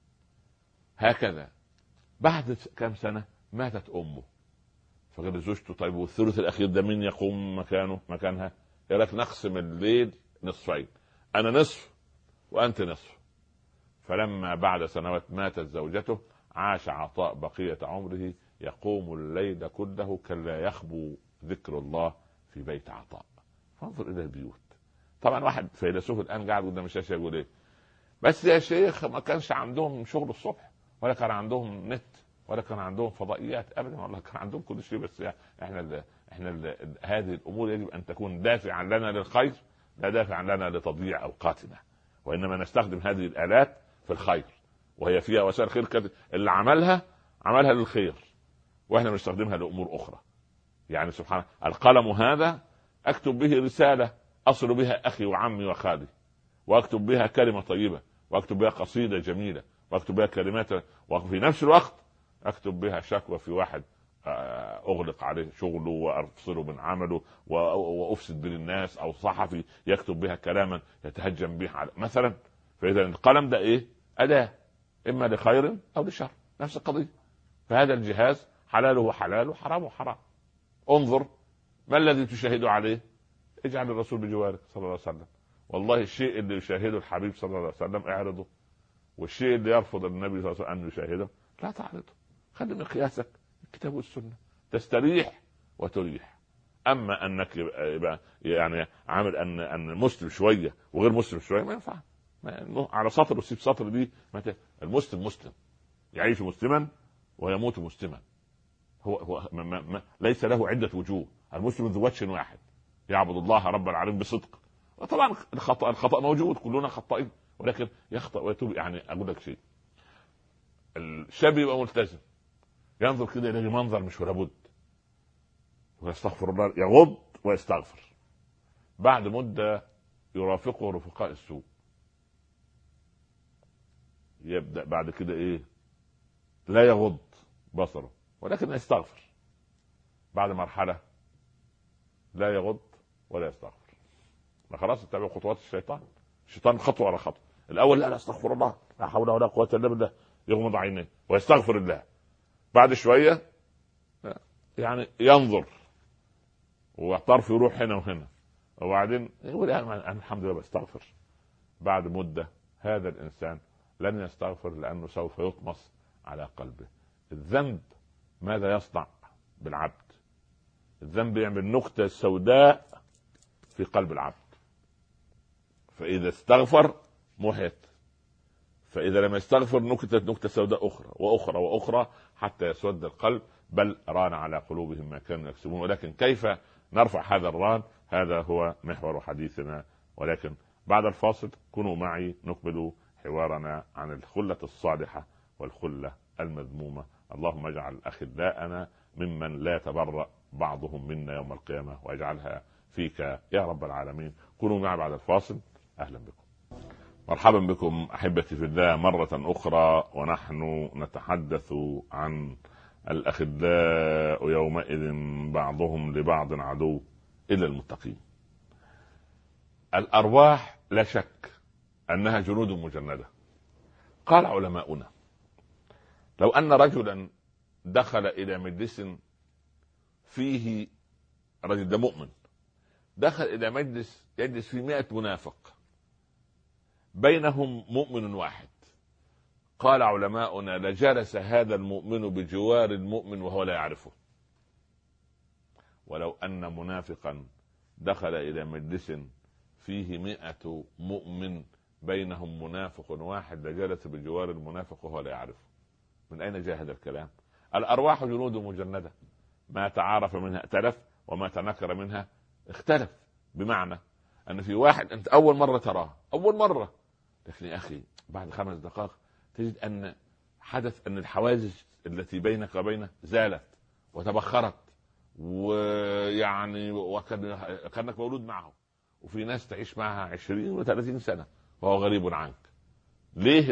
هكذا بعد كم سنة ماتت أمه، فقال زوجته: طيب والثلث الأخير ده مين يقوم مكانه مكانها؟ يقول لك: نقسم الليل نصفين، أنا نصف وأنت نصف. فلما بعد سنوات ماتت زوجته، عاش عطاء بقية عمره يقوم الليل كله كلا يخبو ذكر الله في بيت عطاء. فانظر إلى البيوت. طبعا واحد فيلسوف الآن قاعد قدام الشاشة يقول إيه؟ بس يا شيخ ما كانش عندهم شغل الصبح، ولا كان عندهم نت، ولا كان عندهم فضائيات أبدا، والله كان عندهم كل شيء. بس احنا ال احنا ال هذه الأمور يجب أن تكون دافعا لنا للخير، لا دافعا لنا لتضييع أوقاتنا، وإنما نستخدم هذه الآلات في الخير، وهي فيها وسائل خير كده. اللي عملها عملها للخير، واحنا بنستخدمها لامور اخرى. يعني سبحان القلم هذا اكتب به رساله اصل بها اخي وعمي وخالي، واكتب بها كلمه طيبه، واكتب بها قصيده جميله، واكتب بها كلمات، وفي نفس الوقت اكتب بها شكوى في واحد اغلق عليه شغله وارفصله من عمله وافسد بين الناس، او صحفي يكتب بها كلاما يتهجم به على مثلا. فاذا القلم ده ايه؟ اداه اما لخير او لشر، نفس القضيه. فهذا الجهاز حلاله حلال وحرامه حرام. انظر ما الذي تشاهد عليه؟ اجعل الرسول بجوارك صلى الله عليه وسلم. والله الشيء اللي يشاهده الحبيب صلى الله عليه وسلم اعرضه، والشيء اللي يرفض النبي صلى الله عليه وسلم ان يشاهده لا تعرضه. خلي مقياسك الكتاب والسنه، تستريح وتريح. اما انك يبقى يعني عامل ان ان مسلم شويه وغير مسلم شويه، ما ينفع. على سطر وسيب سطر دي. المسلم مسلم يعيش مسلما ويموت مسلما. هو, هو ما ما ما ليس له عدة وجوه. المسلم ذو وجه واحد، يعبد الله رب العالمين بصدق. وطبعا الخطأ الخطأ موجود، كلنا خطائين، ولكن يخطأ ويتوب. يعني اقول لك شيء، الشاب يبقى ملتزم، ينظر كده يلاقي منظر مش ولا بد، ويستغفر الله، يغض ويستغفر. بعد مدة يرافقه رفقاء السوء، يبدأ بعد كده ايه؟ لا يغض بصره ولكن يستغفر. بعد مرحلة لا يغض ولا يستغفر، ما خلاص اتبع خطوات الشيطان. الشيطان خطوة على خطوة. الأول لا, لا استغفر الله، لا حول ولا قوة إلا بالله، يغمض عينيه ويستغفر الله. بعد شوية يعني ينظر وطرف يروح هنا وهنا، وبعدين يقول يعني الحمد لله بستغفر. بعد مدة هذا الإنسان لن يستغفر، لأنه سوف يطمس على قلبه. الذنب ماذا يصنع بالعبد؟ الذنب يعمل نقطة سوداء في قلب العبد، فإذا استغفر محيت، فإذا لم يستغفر نكتة نكتة سوداء أخرى وأخرى وأخرى حتى يسود القلب بل ران على قلوبهم ما كانوا يكسبون. ولكن كيف نرفع هذا الران؟ هذا هو محور حديثنا. ولكن بعد الفاصل كونوا معي نقبل حوارنا عن الخلة الصالحة والخلة المذمومة. اللهم اجعل أخلاءنا ممن لا يتبرأ بعضهم منا يوم القيامة، واجعلها فيك يا رب العالمين. كونوا معي بعد الفاصل. أهلا بكم، مرحبا بكم أحبتي في الله مرة أخرى، ونحن نتحدث عن الأخلاء يومئذ بعضهم لبعض عدو إلا المتقين. الأرواح لا شك أنها جنود مجندة. قال علماؤنا لو أن رجلا دخل إلى مجلس فيه رجل ده مؤمن، دخل إلى مجلس يجلس فيه مئة منافق بينهم مؤمن واحد، قال علماؤنا لجلس هذا المؤمن بجوار المؤمن وهو لا يعرفه. ولو أن منافقا دخل إلى مجلس فيه مئة مؤمن بينهم منافق واحد لجلس بجوار المنافق وهو لا يعرفه. من أين جاء هذا الكلام؟ الأرواح جنود مجندة، ما تعارف منها ائتلف وما تنكر منها اختلف. بمعنى أن في واحد أنت أول مرة تراه أول مرة، لكن يا أخي بعد خمس دقائق تجد أن حدث أن الحواجز التي بينك وبينه زالت وتبخرت، ويعني وكأنك مولود معه. وفي ناس تعيش معها عشرين وثلاثين سنة وهو غريب عنك. ليه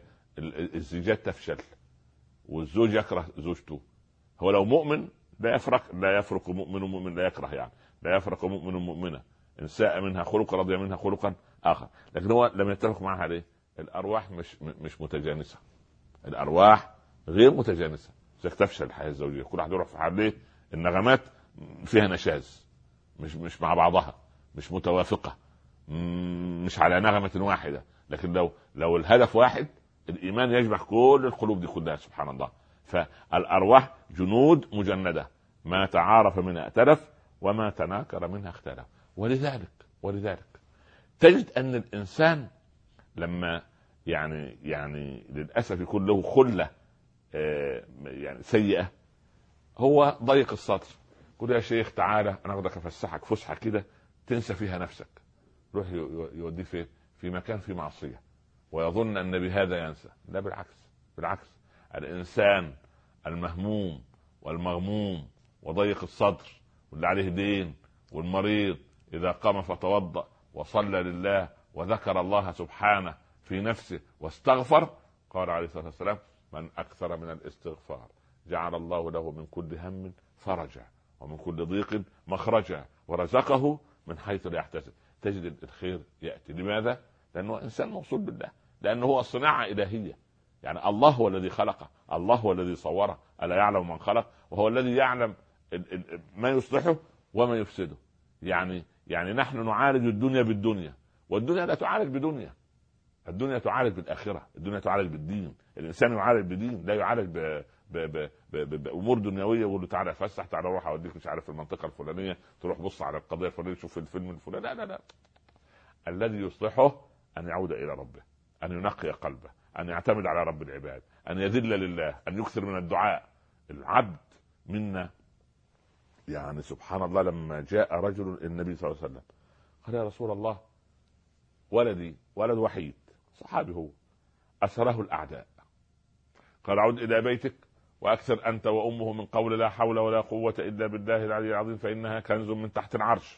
الزيجات تفشل والزوج يكره زوجته؟ هو لو مؤمن لا يفرق لا يفرق مؤمن مؤمن لا يكره، يعني لا يفرق مؤمن مؤمنة إن ساء منها خلق رضي منها خلقا آخر. لكن هو لم يتفق معها. ليه؟ الأرواح مش مش متجانسة، الأرواح غير متجانسة. تفشل الحياة الزوجية، كل واحد يروح في حاله، النغمات فيها نشاز، مش مش مع بعضها، مش متوافقة، مش على نغمة واحدة. لكن لو لو الهدف واحد، الإيمان يجمع كل القلوب دي كلها سبحان الله. فالأرواح جنود مجندة، ما تعارف منها ائتلف وما تناكر منها اختلف. ولذلك ولذلك تجد أن الإنسان لما يعني يعني للأسف يكون له خلة آه يعني سيئة، هو ضيق الصدر. قل يا شيخ تعالى أنا أخذك أفسحك فسحة كده تنسى فيها نفسك، روح يوديه في في مكان في معصية ويظن أن بهذا ينسى. لا، بالعكس بالعكس. الإنسان المهموم والمغموم وضيق الصدر واللي عليه دين والمريض إذا قام فتوضأ وصلى لله وذكر الله سبحانه في نفسه واستغفر، قال عليه الصلاة والسلام من أكثر من الاستغفار جعل الله له من كل هم فرجا ومن كل ضيق مخرجا ورزقه من حيث لا يحتسب. تجد الخير يأتي. لماذا؟ لأنه إنسان موصول بالله، لأنه هو صناعة إلهية. يعني الله هو الذي خلقه، الله هو الذي صوره، ألا يعلم من خلق، وهو الذي يعلم ما يصلحه وما يفسده. يعني يعني نحن نعالج الدنيا بالدنيا، والدنيا لا تعالج بدنيا، الدنيا تعالج بالآخرة، الدنيا تعالج بالدين. الإنسان يعالج بدين، لا يعالج ب ب ب ب بأمور دنيوية. يقول له تعالى فسح، تعالى روح أوديك مش عارف المنطقة الفلانية، تروح بص على القضية الفلانية، تشوف الفيلم الفلاني. لا لا لا، الذي يصلحه أن يعود إلى ربه، أن ينقي قلبه، أن يعتمد على رب العباد، أن يذل لله، أن يكثر من الدعاء. العبد منا يعني سبحان الله، لما جاء رجل النبي صلى الله عليه وسلم قال يا رسول الله ولدي ولد وحيد صحابي هو أسره الأعداء، قال عد إلى بيتك وأكثر أنت وأمه من قول لا حول ولا قوة إلا بالله العلي العظيم فإنها كنز من تحت العرش.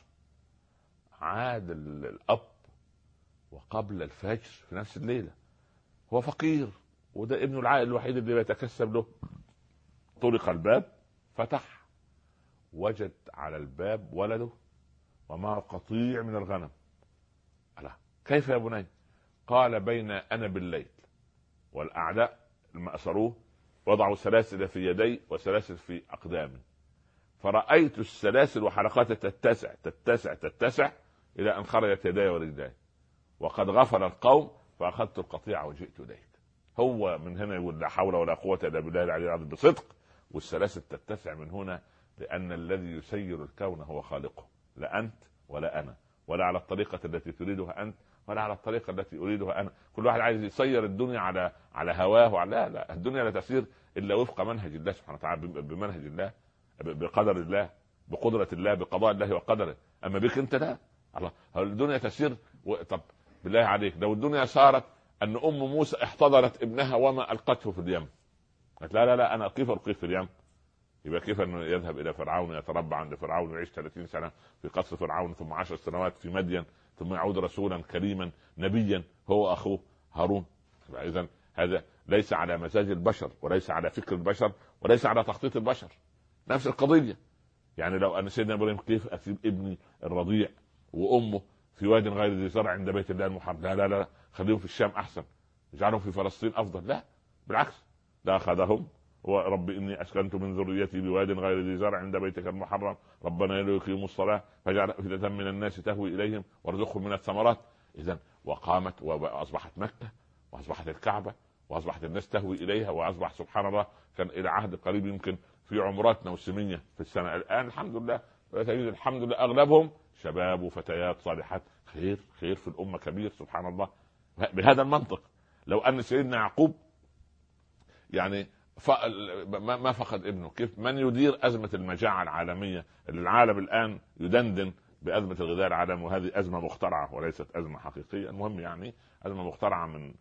عاد الأب وقبل الفجر في نفس الليلة، هو فقير وده ابن العائل الوحيد اللي يتكسب له. طرق الباب، فتح، وجد على الباب ولده ومعه قطيع من الغنم. ألا كيف يا بني؟ قال بين أنا بالليل والأعداء لما أسروه وضعوا سلاسل في يدي وسلاسل في أقدامي، فرأيت السلاسل وحلقات تتسع تتسع تتسع إلى أن خرجت يدي ورجلي، وقد غفر القوم فأخذت القطيع وجئت إليك. هو من هنا يقول لا حول ولا قوة إلا بالله العلي العظيم بصدق، والسلاسل تتسع من هنا، لأن الذي يسير الكون هو خالقه، لا أنت ولا أنا ولا على الطريقة التي تريدها أنت ولا على الطريقه التي اريدها انا. كل واحد عايز يسير الدنيا على على هواه. لا لا، الدنيا لا تسير الا وفق منهج الله سبحانه وتعالى، بمنهج الله، بقدر الله، بقدره الله، بقضاء الله وقدره. اما بك انت لا. الله، الدنيا تسير و... طب بالله عليك، لو الدنيا صارت ان ام موسى احتضنت ابنها وما القته في اليم، قالت لا لا لا انا كيف القيه في اليم؟ يبقى كيف انه يذهب الى فرعون يتربى عند فرعون ويعيش ثلاثين سنه في قصر فرعون، ثم عشر سنوات في مدين، ثم يعود رسولا كريما نبيا هو اخوه هارون. اذا هذا ليس على مزاج البشر، وليس على فكر البشر، وليس على تخطيط البشر. نفس القضيه. يعني لو ان سيدنا ابراهيم كيف اسيب ابني الرضيع وامه في واد غير ذي زرع عند بيت الله المحرم؟ لا لا لا، خليهم في الشام احسن، اجعلهم في فلسطين افضل. لا بالعكس، لا اخذهم ورب اني اسكنت من ذريتي بواد غير ذي زرع عند بيتك المحرم ربنا ليقيموا الصلاه فاجعل افئده من الناس تهوي اليهم وارزقهم من الثمرات. اذا وقامت واصبحت مكه واصبحت الكعبه واصبحت الناس تهوي اليها، واصبح سبحان الله كان الى عهد قريب يمكن في عمرات موسميه في السنه. الان الحمد لله الحمد لله اغلبهم شباب وفتيات صالحات. خير خير في الامه كبير سبحان الله. بهذا المنطق لو ان سيدنا يعقوب يعني ف... ما فقد ابنه، كيف من يدير أزمة المجاعة العالمية اللي العالم الآن يدندن بأزمة الغذاء العالمي، وهذه أزمة مخترعة وليست أزمة حقيقية. المهم يعني أزمة مخترعة من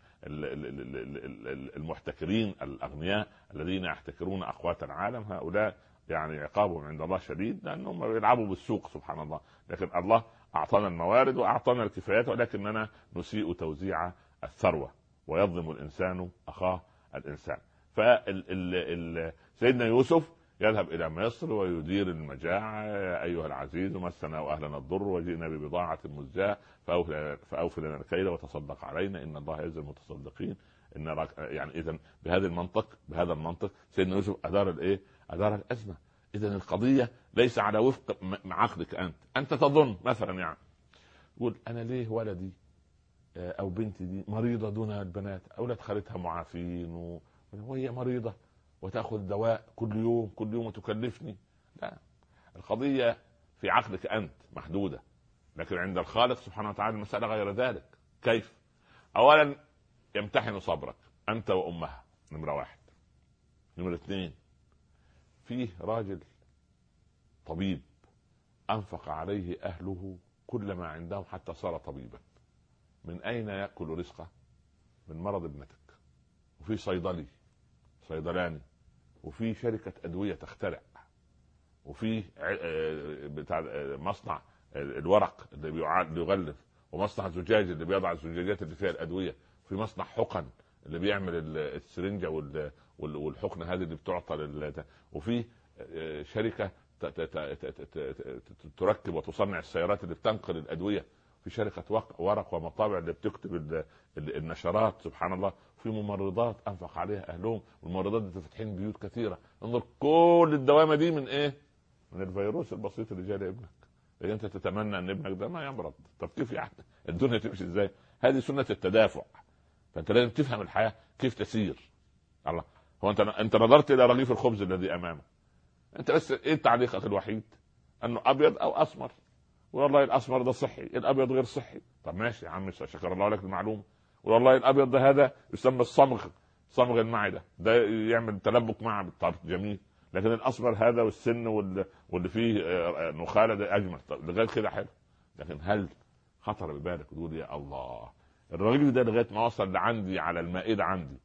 المحتكرين الأغنياء الذين يحتكرون أقوات العالم. هؤلاء يعني عقابهم عند الله شديد لأنهم يلعبوا بالسوق سبحان الله. لكن الله أعطانا الموارد وأعطانا الكفايات، ولكننا نسيء توزيع الثروة ويظلم الإنسان أخاه الإنسان. فسيدنا يوسف يذهب إلى مصر ويدير المجاعة. أيها العزيز مسنا وأهلنا الضر وجئنا ببضاعة مزجاة فأوف لنا الكيل وتصدق علينا إن الله يجزي المتصدقين. إن رك... يعني إذن بهذا المنطق بهذا المنطق سيدنا يوسف أدار الإيه؟ أدار الأزمة. إذن القضية ليس على وفق عقلك أنت. أنت تظن مثلا يعني قول أنا ليه ولدي أو بنتي دي مريضة دون البنات، أولاد خالتها معافين و... وهي مريضة وتأخذ دواء كل يوم كل يوم وتكلفني. لا، القضية في عقلك أنت محدودة، لكن عند الخالق سبحانه وتعالى المسألة غير ذلك. كيف؟ أولا يمتحن صبرك أنت وأمها، نمرة واحد. نمرة اثنين، فيه راجل طبيب أنفق عليه أهله كل ما عندهم حتى صار طبيبا. من أين يأكل رزقه؟ من مرض ابنتك. وفي صيدلي صيدلاني، وفي شركة أدوية تخترع، وفي بتاع مصنع الورق اللي يغلف، ومصنع زجاج اللي بيضع الزجاجات اللي فيها الأدوية، في مصنع حقن اللي بيعمل السرنجة والحقن هذه اللي بتعطى، وفي شركة تركب وتصنع السيارات اللي بتنقل الأدوية، في شركة ورق ومطابع اللي بتكتب النشرات سبحان الله، في ممرضات أنفق عليها أهلهم، والممرضات دي تفتحين بيوت كثيرة. انظر كل الدوامة دي من إيه؟ من الفيروس البسيط اللي جاء لابنك. إذا أنت تتمنى أن ابنك ده ما يمرض، طب كيف يعني الدنيا تمشي إزاي؟ هذه سنة التدافع. فأنت لازم تفهم الحياة كيف تسير. الله، هو أنت أنت نظرت إلى رغيف الخبز الذي أمامك، أنت بس إيه تعليقك الوحيد؟ أنه أبيض أو أسمر. والله الاسمر ده صحي، الابيض غير صحي. طب ماشي يا عم، شكر الله لك المعلومه. والله الابيض ده هذا يسمى الصمغ، صمغ المعده، ده يعمل تلبك مع بالطرف جميل. لكن الاسمر هذا والسن واللي فيه نخاله ده اجمل. طب لغايه كده حلو. لكن هل خطر ببالك تقول يا الله الرغيف ده لغايه ما وصل لعندي على المائده عندي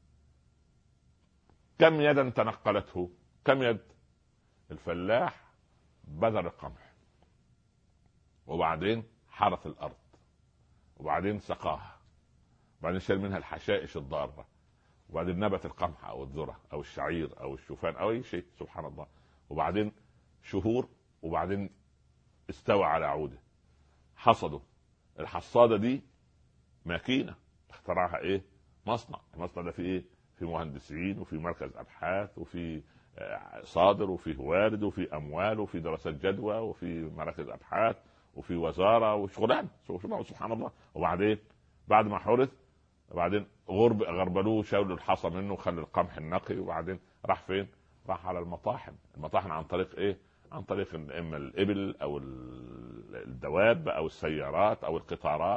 كم يدا تنقلته؟ كم يد؟ الفلاح بذر القمح، وبعدين حرث الارض، وبعدين سقاها، وبعدين شال منها الحشائش الضاره، وبعدين نبت القمح او الذره او الشعير او الشوفان او اي شيء سبحان الله، وبعدين شهور، وبعدين استوى على عوده، حصده. الحصاده دي ماكينه اخترعها ايه؟ مصنع. المصنع ده فيه ايه؟ في مهندسين، وفي مركز ابحاث، وفي صادر، وفي وارد، وفي اموال، وفي دراسات جدوى، وفي مراكز ابحاث، وفي وزاره، وشغلان سبحان الله. وبعدين بعد ما حرث وبعدين غرب غربلوه، شالوا الحصى منه وخلوا القمح النقي، وبعدين راح فين؟ راح على المطاحن. المطاحن عن طريق ايه؟ عن طريق اما الابل او الدواب او السيارات او القطارات.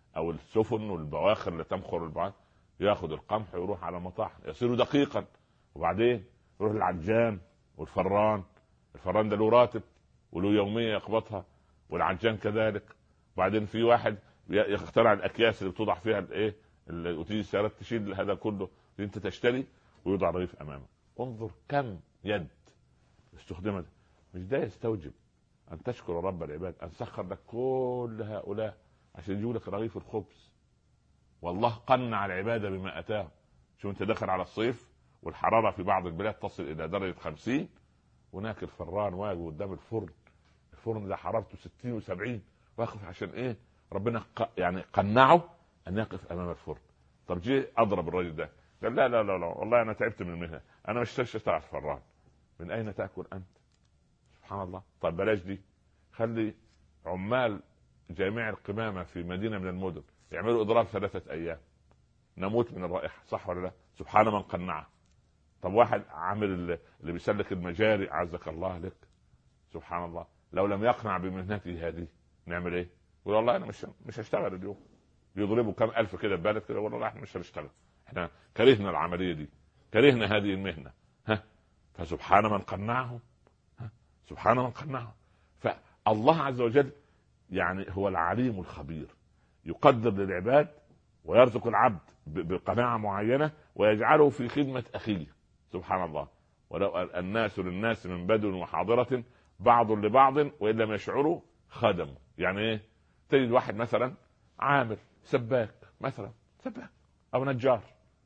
او السفن والبواخر اللي تمخر البعاد، ياخذ القمح ويروح على مطاحن يصير دقيقا، وبعدين يروح للعجان والفران. الفران ده له راتب وله يوميه يقبضها، والعجان كذلك. وبعدين في واحد يخترع الاكياس اللي بتوضع فيها الايه، وتيجي السيارات تشيل هذا كله، انت تشتري ويوضع رغيف امامك. انظر كم يد استخدمت. مش ده يستوجب ان تشكر رب العباد ان سخر لك كل هؤلاء عشان يجيبوا لك رغيف الخبز؟ والله قنع العباده بما اتاه. شو انت داخل على الصيف والحراره في بعض البلاد تصل الى درجه خمسين، هناك الفران واقف قدام الفرن، الفرن ده حرارته ستين وسبعين، واقف عشان ايه؟ ربنا يعني قنعه ان يقف امام الفرن. طب جي اضرب الرجل ده، قال لا لا لا لا والله انا تعبت من المهنه، انا مش اشتغل فران. من اين تاكل انت؟ سبحان الله. طب بلاش دي، خلي عمال جامع القمامه في مدينه من المدن يعملوا اضراب ثلاثه ايام، نموت من الرائحه، صح ولا لا؟ سبحان من قنعه. طب واحد عامل اللي بيسلك المجاري عزك الله لك، سبحان الله، لو لم يقنع بمهنته هذه نعمل ايه؟ يقول والله انا مش مش هشتغل اليوم. يضربوا كم الف كده ببلد كده، والله احنا مش هنشتغل، احنا كرهنا العمليه دي، كرهنا هذه المهنه. ها، فسبحان من قنعهم، ها، سبحان من قنعهم. فالله عز وجل يعني هو العليم الخبير، يقدر للعباد ويرزق العبد بقناعه معينه ويجعله في خدمه اخيه، سبحان الله. ولو الناس للناس من بدو وحاضره بعض لبعض وان لم يشعروا خدموا. يعني ايه؟ تجد واحد مثلا عامل سباك مثلا، سباك او نجار،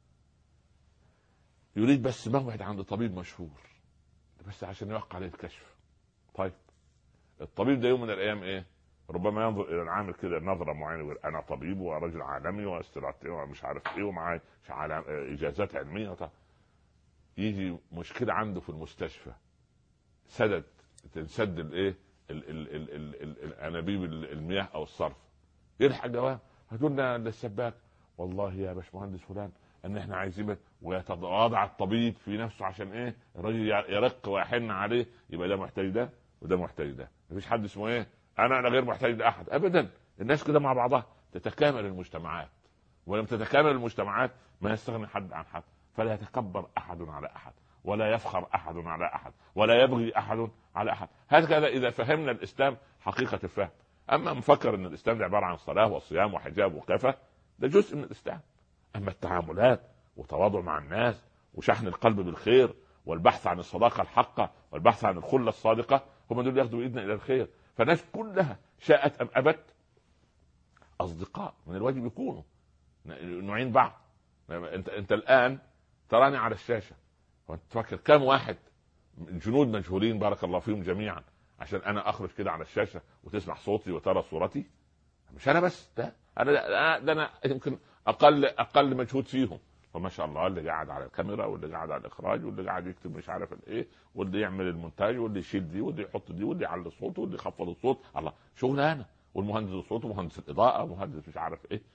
يريد بس موعد عند طبيب مشهور بس عشان يوقع عليه الكشف. طيب الطبيب ده يوم من الايام ايه؟ ربما ينظر الى العامل كده نظره معينه، يقول انا طبيب ورجل عالمي واستراتيجي ومش عارف ايه ومعاي اجازات علميه. طيب يجي مشكله عنده في المستشفى، سدد تنسد الايه الانابيب المياه او الصرف، يلحق جواب هتقولنا للسباك والله يا باشمهندس فلان ان احنا عايزين، ويتواضع الطبيب في نفسه عشان ايه؟ الراجل يرق ويحن عليه، يبقى ده محتاج ده وده محتاج ده. مفيش حد اسمه ايه انا انا غير محتاج لاحد ابدا. الناس كده مع بعضها تتكامل المجتمعات، ولم تتكامل المجتمعات ما يستغني حد عن حد. فلا يتكبر احد على احد، ولا يفخر احد على احد، ولا يبغي احد على احد. هكذا اذا فهمنا الاسلام حقيقه الفهم. اما مفكر ان الاسلام ده عباره عن صلاه وصيام وحجاب وكفى، ده جزء من الاسلام. اما التعاملات وتواضع مع الناس وشحن القلب بالخير والبحث عن الصداقه الحقه والبحث عن الخله الصادقه، هم دول ياخذوا بايدنا الى الخير. فالناس كلها شاءت ام ابت اصدقاء، من الواجب يكونوا نوعين بعض. انت انت الان تراني على الشاشه وانت تفكر كم واحد جنود مجهولين بارك الله فيهم جميعا عشان انا اخرج كده على الشاشه وتسمع صوتي وترى صورتي. مش انا بس، ده انا ده انا يمكن اقل اقل مجهود فيهم. فما شاء الله اللي قاعد على الكاميرا واللي قاعد على الاخراج واللي قاعد يكتب مش عارف الايه واللي يعمل المونتاج واللي يشيل دي واللي يحط دي واللي يعلي الصوت واللي يخفض الصوت، الله شغلانه. والمهندس الصوت ومهندس الاضاءه ومهندس مش عارف ايه،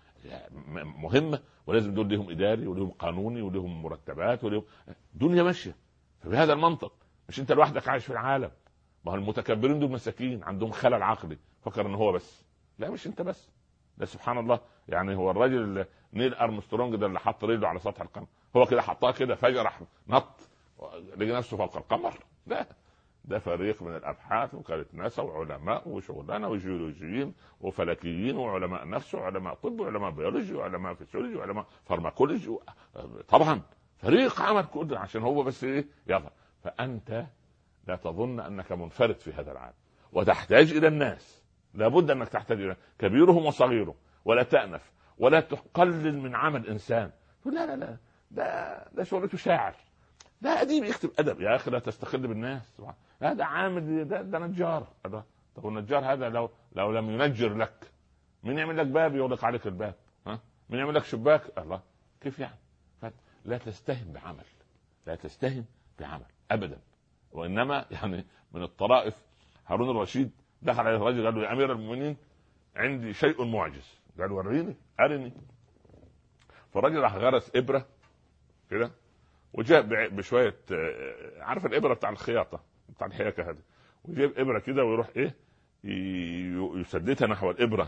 مهمه. ولازم دول لهم اداري ولهم قانوني ولهم مرتبات ولهم دنيا ماشيه. فبهذا المنطق مش انت لوحدك عايش في العالم. ما هو المتكبرين دول مساكين عندهم خلل عقلي، فكر ان هو بس. لا مش انت بس، ده سبحان الله. يعني هو الراجل نيل ارمسترونج ده اللي حط رجله على سطح القمر، هو كده حطها كده فجأة راح نط لقى نفسه فوق القمر؟ لا، ده فريق من الابحاث وكاله ناسا وعلماء وشغلانه وجيولوجيين وفلكيين وعلماء نفس وعلماء طب وعلماء بيولوجي وعلماء فيسيولوجي وعلماء فارماكولوجي و... طبعا فريق عمل كله عشان هو بس ايه يلا. فانت لا تظن انك منفرد في هذا العالم وتحتاج الى الناس، لابد انك تحتاج الى كبيرهم وصغيرهم، ولا تأنف ولا تقلل من عمل انسان. لا لا لا ده ده شغلته شاعر، ده اديب يكتب ادب. يا اخي لا تستقل بالناس. هذا عامل ده, ده نجار. طب النجار هذا لو لو لم ينجر لك، مين يعمل لك باب يغلق عليك الباب؟ ها، مين يعمل لك شباك؟ الله، كيف يعني؟ لا تستهن بعمل، لا تستهن بعمل ابدا. وانما يعني من الطرائف هارون الرشيد دخل عليه الرجل قال له يا امير المؤمنين عندي شيء معجز. قال وريني ارني. فالرجل راح غرس ابره كده وجاء بشويه، عارف الابره بتاع الخياطه بتاع الحياكه هذه، وجاء ابره كده ويروح ايه يسددها نحو الابره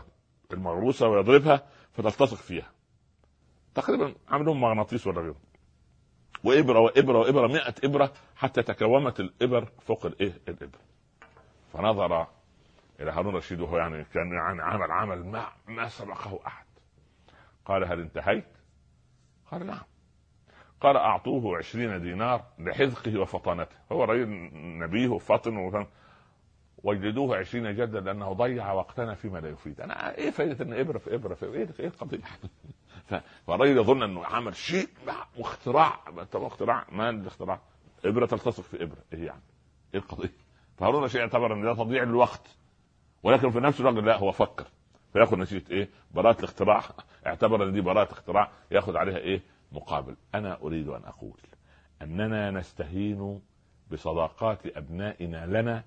المغروسه ويضربها فتلتصق فيها، تقريبا عملهم مغناطيس ولا غيره، وابره وابره وابره مئة ابره حتى تكومت الابر فوق الايه الابر. فنظر الى هارون الرشيد وهو يعني كان يعني عمل عمل ما ما سبقه احد. قال هل انتهيت؟ قال نعم. قال اعطوه عشرين دينار لحذقه وفطانته، هو رجل نبيه وفطن وفطن، وجلدوه عشرين جلدا لانه ضيع وقتنا فيما لا يفيد. انا ايه فائده ان ابره في ابره في ايه ايه القضيه؟ فالرجل يظن انه عمل شيء واختراع. طب اختراع ما الاختراع؟ ابره تلتصق في ابره، ايه يعني؟ ايه القضيه؟ فهارون الرشيد اعتبر ان ده تضييع الوقت، ولكن في نفس الوقت لا، هو فكر فياخذ نتيجه ايه؟ براءه الاختراع. اعتبر ان دي براءه اختراع ياخذ عليها ايه؟ مقابل. انا اريد ان اقول اننا نستهين بصداقات ابنائنا لنا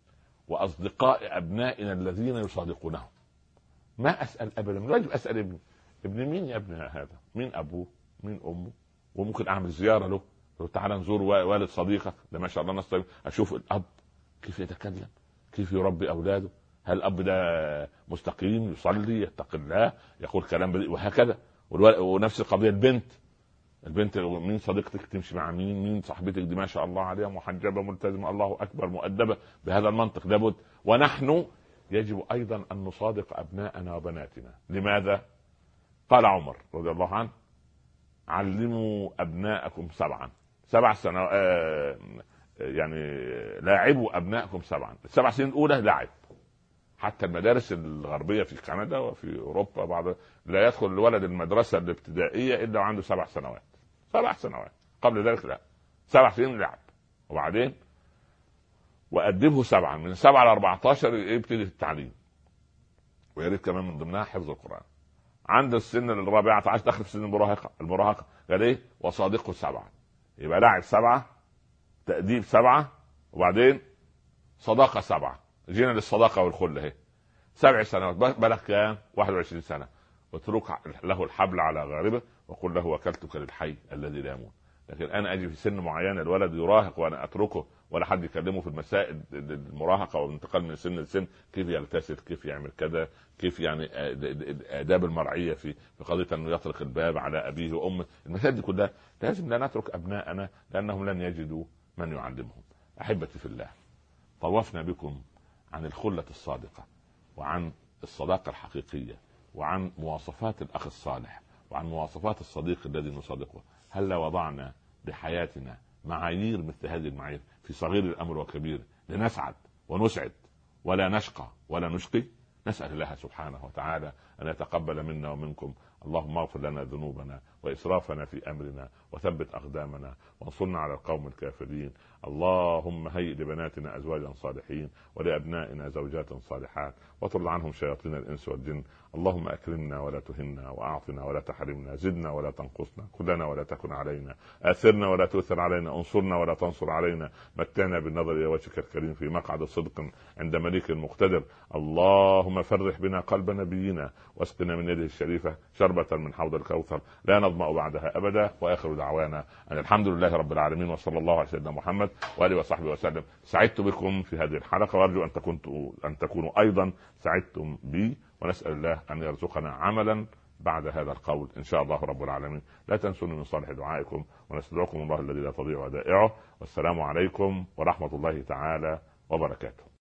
واصدقاء ابنائنا الذين يصادقونهم. ما اسال ابدا، واجب اسال ابني ابن مين يا ابن هذا؟ مين ابوه؟ مين امه؟ وممكن اعمل زياره له، تعال نزور والد صديقك ده ما شاء الله نستطيع. اشوف الاب كيف يتكلم، كيف يربي اولاده، هل الاب ده مستقيم يصلي يتقي الله يقول كلام بدي، وهكذا. ونفس القضيه البنت، البنت مين صديقتك تمشي مع مين؟ مين صاحبتك دي ما شاء الله عليها محجبه ملتزمه الله اكبر مؤدبه، بهذا المنطق لابد. ونحن يجب ايضا ان نصادق ابناءنا وبناتنا. لماذا؟ قال عمر رضي الله عنه علموا ابناءكم سبعا، سبع سنوات آه يعني لاعبوا ابناءكم سبعا. السبع سنين الاولى لعب، حتى المدارس الغربيه في كندا وفي اوروبا بعض لا يدخل الولد المدرسه الابتدائيه الا وعنده سبع سنوات، سبع سنوات قبل ذلك لا، سبع سنين لعب. وبعدين وأدبه سبعا، من سبعة ل أربعة عشر يبتدي التعليم، ويريد كمان من ضمنها حفظ القرآن. عند السن الرابعة عشر داخل في سن المراهقة، المراهقة قال ايه؟ وصادقه سبعة. يبقى لاعب سبعة، تأديب سبعة، وبعدين صداقة سبعة. جينا للصداقة والخلة اهي. سبع سنوات بلغ كام؟ واحد وعشرين سنة. واترك له الحبل على غاربه وقل له وكلتك للحي الذي لا يموت. لكن انا اجي في سن معينه الولد يراهق وانا اتركه ولا حد يكلمه في المسائل المراهقه والانتقال من سن لسن، كيف يغتسل، كيف يعمل كذا، كيف يعني الاداب المرعيه في في قضيه انه يطرق الباب على ابيه وامه. المسائل دي كلها لازم لا نترك ابناءنا لانهم لن يجدوا من يعلمهم. احبتي في الله، طوفنا بكم عن الخله الصادقه وعن الصداقه الحقيقيه وعن مواصفات الاخ الصالح وعن مواصفات الصديق الذي نصادقه. هل وضعنا بحياتنا معايير مثل هذه المعايير في صغير الامر وكبير لنسعد ونسعد ولا نشقى ولا نشقي؟ نسأل الله سبحانه وتعالى أن يتقبل منا ومنكم. اللهم اغفر لنا ذنوبنا وإسرافنا في أمرنا وثبت أقدامنا وانصرنا على القوم الكافرين. اللهم هيئ لبناتنا أزواجا صالحين ولأبنائنا زوجات صالحات وطرد عنهم شياطين الإنس والجن. اللهم أكرمنا ولا تهنا وأعطنا ولا تحرمنا، زدنا ولا تنقصنا، كلنا ولا تكن علينا، آثرنا ولا تؤثر علينا، انصرنا ولا تنصر علينا، متعنا بالنظر إلى وجهك الكريم في مقعد صدق عند مليك مقتدر. اللهم فرح بنا قلب نبينا واسقنا من يده الشريفة شربة من حوض الكوثر لا نظمأ بعدها أبدا. وآخر دعوانا أن الحمد لله رب العالمين وصلى الله على سيدنا محمد وآله وصحبه وسلم. سعدت بكم في هذه الحلقة وأرجو أن تكونوا أن تكونوا أيضا سعدتم بي، ونسأل الله أن يرزقنا عملا بعد هذا القول إن شاء الله رب العالمين. لا تنسوني من صالح دعائكم ونستودعكم الله الذي لا تضيع ودائعه. والسلام عليكم ورحمة الله تعالى وبركاته.